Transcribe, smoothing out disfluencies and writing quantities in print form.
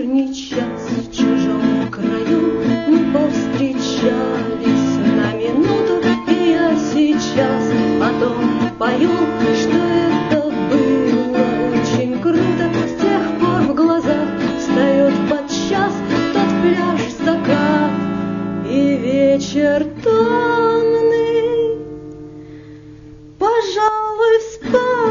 вечерний час в чужом краю мы повстречались на минуту, и я сейчас о том пою, что это было очень круто. С тех пор в глазах встает подчас тот пляж, закат и вечер томный. Пожалуй, спать